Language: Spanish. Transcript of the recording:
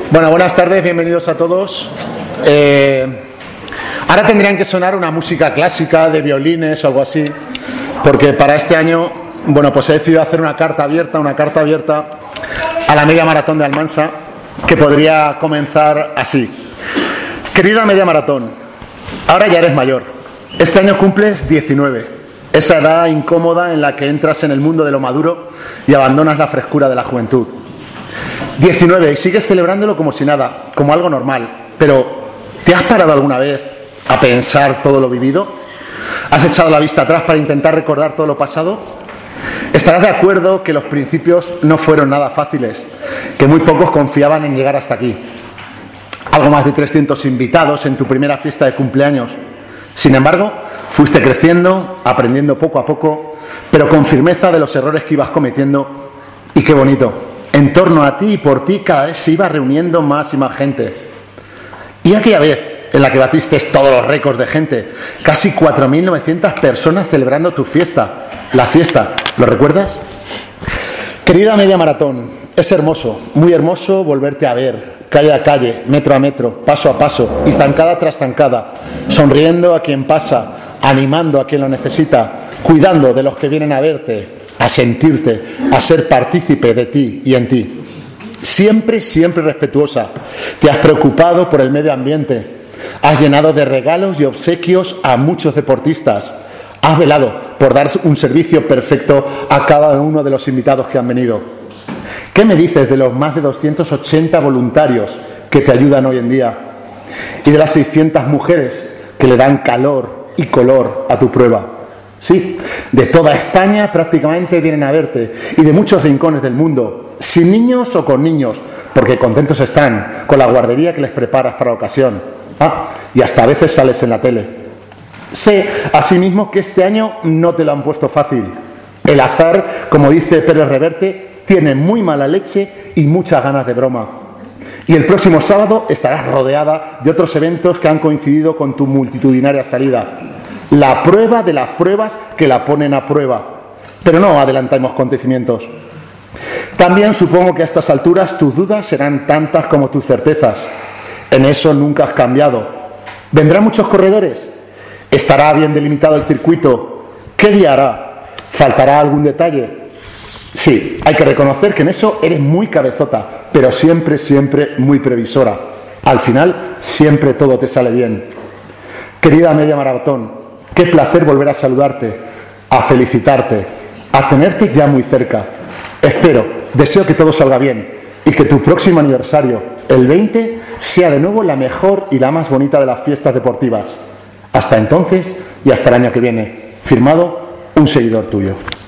Bueno, buenas tardes, bienvenidos a todos. Ahora tendrían que sonar una música clásica de violines o algo así, porque para este año, bueno, pues he decidido hacer una carta abierta a la media maratón de Almansa, que podría comenzar así. Querida media maratón, ahora ya eres mayor. Este año cumples 19, esa edad incómoda en la que entras en el mundo de lo maduro y abandonas la frescura de la juventud. 19 y sigues celebrándolo como si nada, como algo normal. Pero, ¿te has parado alguna vez a pensar todo lo vivido? ¿Has echado la vista atrás para intentar recordar todo lo pasado? Estarás de acuerdo que los principios no fueron nada fáciles, que muy pocos confiaban en llegar hasta aquí. Algo más de 300 invitados en tu primera fiesta de cumpleaños. Sin embargo, fuiste creciendo, aprendiendo poco a poco, pero con firmeza de los errores que ibas cometiendo. Y qué bonito. En torno a ti y por ti cada vez se iba reuniendo más y más gente. Y aquella vez en la que batiste todos los récords de gente, casi 4.900 personas celebrando tu fiesta, la fiesta, ¿lo recuerdas? Querida media maratón, es hermoso, muy hermoso volverte a ver, calle a calle, metro a metro, paso a paso y zancada tras zancada, sonriendo a quien pasa, animando a quien lo necesita, cuidando de los que vienen a verte, a sentirte, a ser partícipe de ti y en ti. Siempre, siempre respetuosa. Te has preocupado por el medio ambiente. Has llenado de regalos y obsequios a muchos deportistas. Has velado por dar un servicio perfecto a cada uno de los invitados que han venido. ¿Qué me dices de los más de 280 voluntarios que te ayudan hoy en día? Y de las 600 mujeres que le dan calor y color a tu prueba. Sí, de toda España prácticamente vienen a verte y de muchos rincones del mundo, sin niños o con niños, porque contentos están con la guardería que les preparas para la ocasión. Y hasta a veces sales en la tele. Sé, asimismo, que este año no te lo han puesto fácil. El azar, como dice Pérez Reverte, tiene muy mala leche y muchas ganas de broma. Y el próximo sábado estarás rodeada de otros eventos que han coincidido con tu multitudinaria salida. La prueba de las pruebas que la ponen a prueba. Pero no adelantemos acontecimientos. También supongo que a estas alturas tus dudas serán tantas como tus certezas. En eso nunca has cambiado. ¿Vendrán muchos corredores? ¿Estará bien delimitado el circuito? ¿Qué día hará? ¿Faltará algún detalle? Sí, hay que reconocer que en eso eres muy cabezota, pero siempre, siempre muy previsora. Al final, siempre todo te sale bien. Querida media maratón, qué placer volver a saludarte, a felicitarte, a tenerte ya muy cerca. Deseo que todo salga bien y que tu próximo aniversario, el 20, sea de nuevo la mejor y la más bonita de las fiestas deportivas. Hasta entonces y hasta el año que viene. Firmado, un seguidor tuyo.